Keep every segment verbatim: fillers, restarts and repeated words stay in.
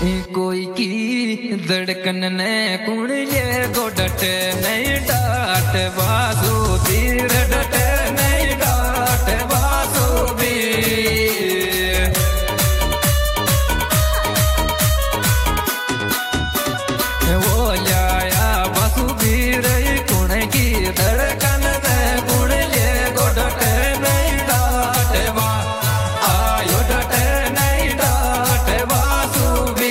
कोई की धड़कन ने कुण ये को डटे नहीं डाट बाजू तीर डटे नहीं डाट बाजू भी वो लाया बाजू भी रही कुण की धड़कन ने कुण ये को डटे नहीं डाट बा आयो डटे नहीं डाट बाजू भी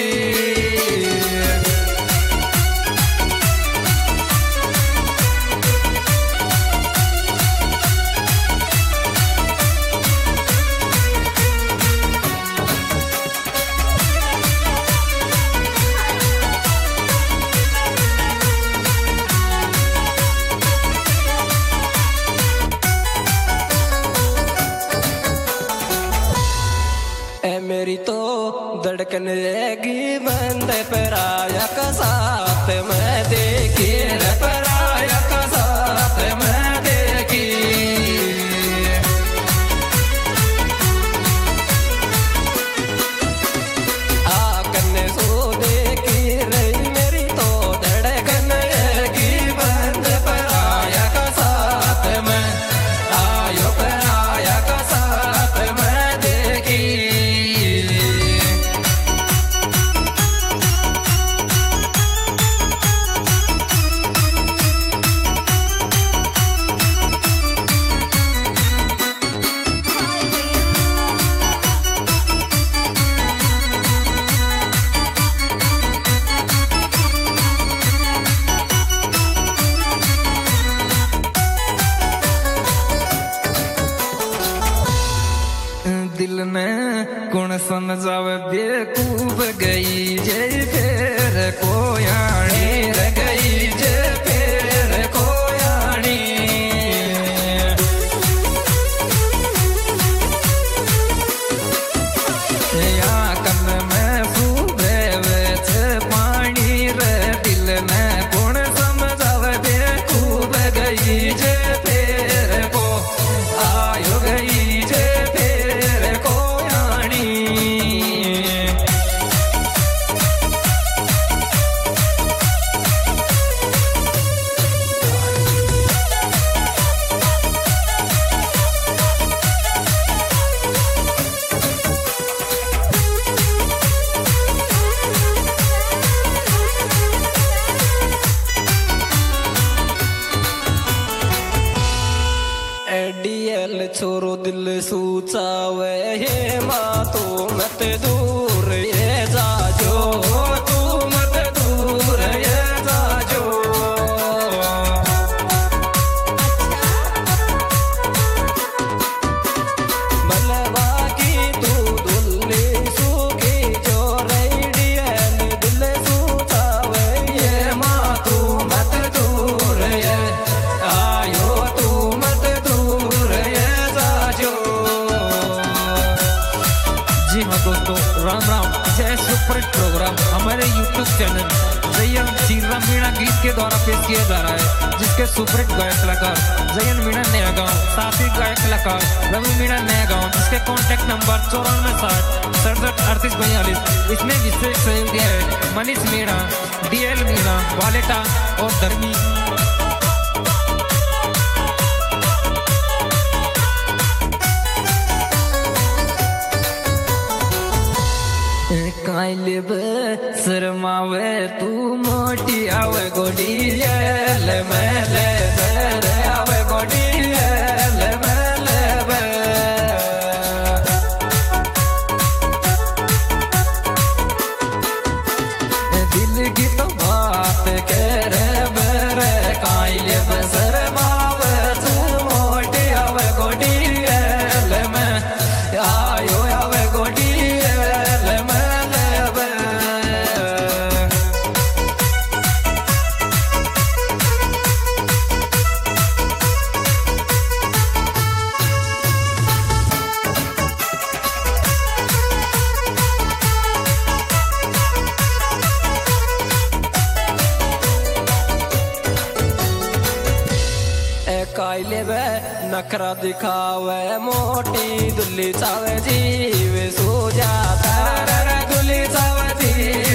मेरी तो धड़कन रहेगी बंद पराया का साथ मैं देखी रे पराया का साथ मैं देखी आकन सो देखी रही मेरी तो धड़कन रहेगी बंद पराया का साथ मैं आयो पराया का साथ मैं देखी दिल ने कौन समझावे बेकूफ गई जय फेर कोयाणी रे गई जय फेर कोयाणी या कन में सूबे वेच पानी रे दिल ने कौन समझावे बेकूफ गई जय फेर को आयो गई जय डीएल छोरो दिल सूचावे हे माँ तू मत दूर ये जाजो तू मत दूर ये जाजो मलबा की तू दुल्ली सूखी जो रही डीएल दिल सूचावे ये माँ तू मत दूर ये आयो तू मत जी हाँ दोस्तों, राम राम। जय सुपर हिट प्रोग्राम हमारे यूट्यूब चैनल जयन सीरा मीणा गीत के द्वारा पेश किया जा रहा है, जिसके सुपर हिट गायक कलाकार जयन मीणा नया गाँव, साथी गायक कलाकार रवि मीणा नया गाँव, जिसके कॉन्टैक्ट नंबर चौरानवे साठ सड़सठ अड़तीस बयालीस। इसमें विशेष सहयोग दिया है मनीष मीणा, डीएल मीणा, वालेटा और धर्मी। काइले शर्मावे तू मोटी आवे गोडी ले मेले रे आवे गोडी ले मेले दिल की तो बात करे मेरे काइले शर्मावे तू मोटी आवे गोडी ले मैं आयो आवे गोडी ले मैं काइले वे नखरा दिखावे मोटी दुल्ली चावे जीव सो जाता दुल्ली चावे जीव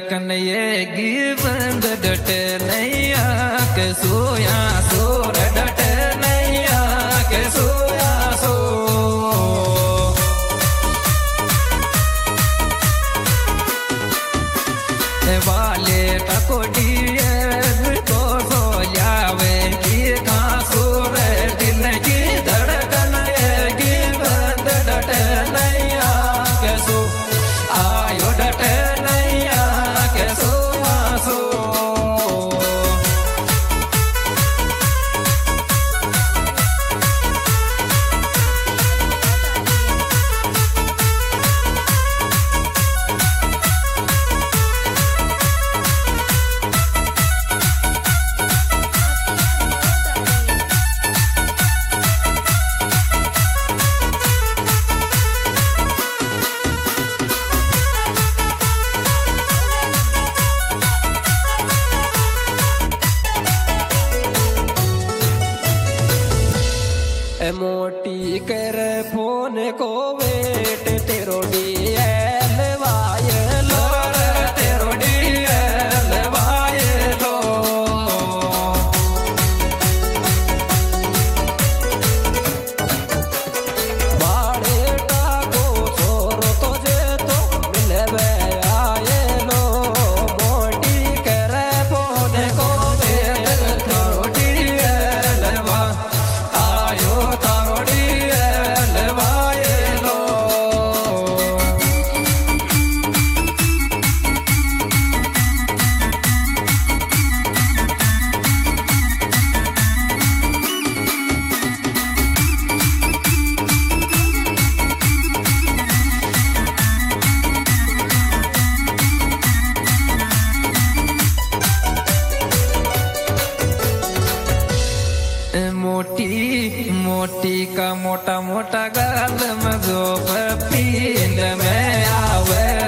कन्हैया बंद डटे नैया के सोया सोर डटे नैया के सोया सो वाले टकोडी तो सो जावे की कासूर दिल की धड़कन की बंद डटे नैया के सो आयो डटे नैया के सोया सो मोटी कर फोन को वेट तेरो डीएल वायलो तेरो डीएल वायलो बाड़े टाको छोर तो जे तो मिलवे आयलो मोटी कर फोन को वेट तेरो डीएल वा आयो मोटी मोटी का मोटा मोटा गाल में जो पीन में आवे